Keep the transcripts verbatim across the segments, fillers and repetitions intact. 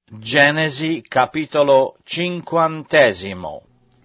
Genesi capitolo cinquantesimo.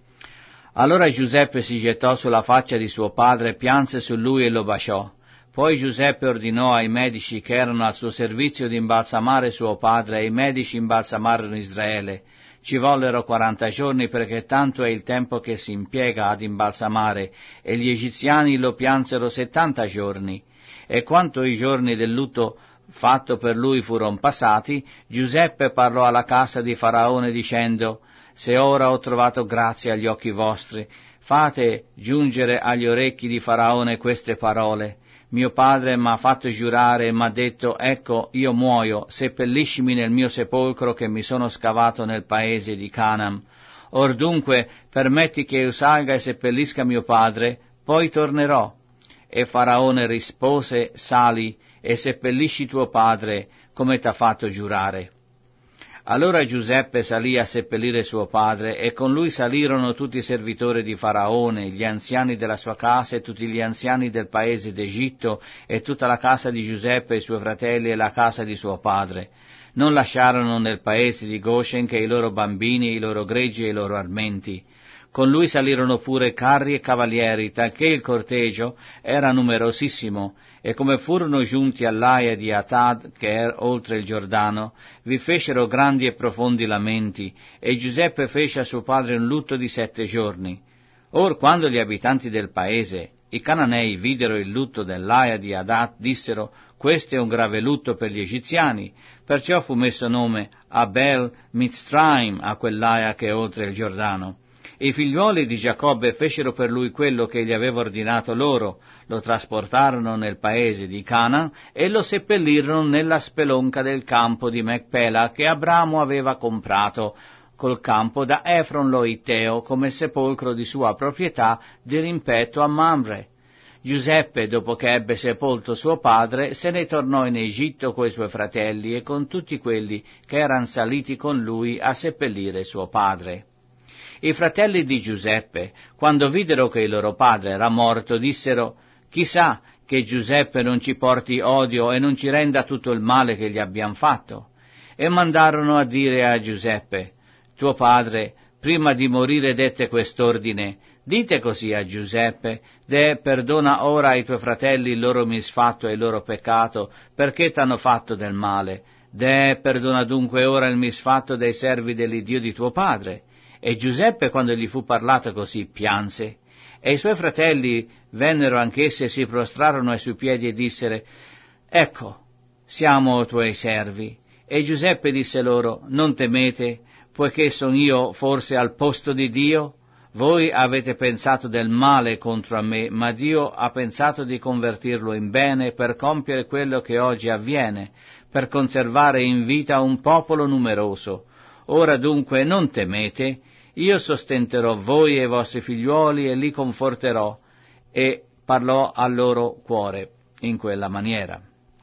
Allora Giuseppe si gettò sulla faccia di suo padre, pianse su lui e lo baciò. Poi Giuseppe ordinò ai medici che erano al suo servizio di imbalsamare suo padre, e i medici imbalsamarono Israele. Ci vollero quaranta giorni, perché tanto è il tempo che si impiega ad imbalsamare, e gli egiziani lo piansero settanta giorni. E quanto i giorni del lutto fatto per lui furono passati, Giuseppe parlò alla casa di Faraone dicendo: «Se ora ho trovato grazia agli occhi vostri, fate giungere agli orecchi di Faraone queste parole. Mio padre m'ha fatto giurare e m'ha detto: ecco, io muoio, seppelliscimi nel mio sepolcro che mi sono scavato nel paese di Canaan. Or dunque permetti che io salga e seppellisca mio padre, poi tornerò». E Faraone rispose: «Sali e seppellisci tuo padre, come t'ha fatto giurare». Allora Giuseppe salì a seppellire suo padre, e con lui salirono tutti i servitori di Faraone, gli anziani della sua casa e tutti gli anziani del paese d'Egitto, e tutta la casa di Giuseppe e i suoi fratelli e la casa di suo padre. Non lasciarono nel paese di Goshen che i loro bambini, i loro greggi e i loro armenti. Con lui salirono pure carri e cavalieri, talché il cortegio era numerosissimo, e come furono giunti all'Aia di Atad, che è oltre il Giordano, vi fecero grandi e profondi lamenti, e Giuseppe fece a suo padre un lutto di sette giorni. Or quando gli abitanti del paese, i cananei, videro il lutto dell'Aia di Atad, dissero: «Questo è un grave lutto per gli egiziani», perciò fu messo nome Abel Mitzraim a quell'Aia che è oltre il Giordano. I figliuoli di Giacobbe fecero per lui quello che egli aveva ordinato loro, lo trasportarono nel paese di Canaan e lo seppellirono nella spelonca del campo di Macpela che Abramo aveva comprato col campo da Efron lo Itteo come sepolcro di sua proprietà di rimpetto a Mamre. Giuseppe, dopo che ebbe sepolto suo padre, se ne tornò in Egitto coi suoi fratelli e con tutti quelli che erano saliti con lui a seppellire suo padre. I fratelli di Giuseppe, quando videro che il loro padre era morto, dissero: «Chissà che Giuseppe non ci porti odio e non ci renda tutto il male che gli abbiamo fatto». E mandarono a dire a Giuseppe: «Tuo padre, prima di morire, dette quest'ordine: dite così a Giuseppe: Deh, perdona ora ai tuoi fratelli il loro misfatto e il loro peccato, perché t'hanno fatto del male. Deh, perdona dunque ora il misfatto dei servi dell'Iddio di tuo padre». E Giuseppe, quando gli fu parlato così, pianse. E i suoi fratelli vennero anch'essi e si prostrarono ai suoi piedi e dissero: «Ecco, siamo tuoi servi». E Giuseppe disse loro: «Non temete, poiché son io forse al posto di Dio? Voi avete pensato del male contro me, ma Dio ha pensato di convertirlo in bene per compiere quello che oggi avviene, per conservare in vita un popolo numeroso. Ora dunque non temete, io sostenterò voi e i vostri figliuoli e li conforterò». E parlò al loro cuore in quella maniera.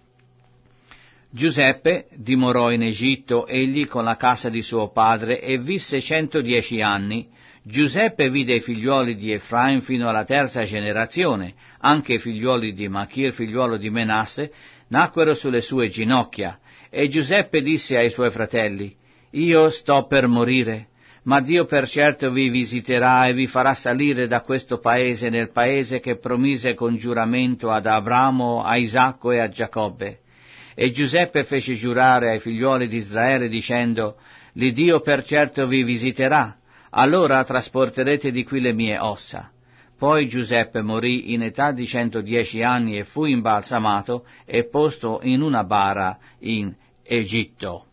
Giuseppe dimorò in Egitto, egli con la casa di suo padre, e visse centodieci anni. Giuseppe vide i figliuoli di Efraim fino alla terza generazione, anche i figliuoli di Machir, figliuolo di Menasse, nacquero sulle sue ginocchia. E Giuseppe disse ai suoi fratelli: «Io sto per morire, ma Dio per certo vi visiterà e vi farà salire da questo paese nel paese che promise con giuramento ad Abramo, a Isacco e a Giacobbe». E Giuseppe fece giurare ai figliuoli di Israele dicendo: «L'Iddio per certo vi visiterà, allora trasporterete di qui le mie ossa». Poi Giuseppe morì in età di centodieci anni e fu imbalsamato e posto in una bara in Egitto.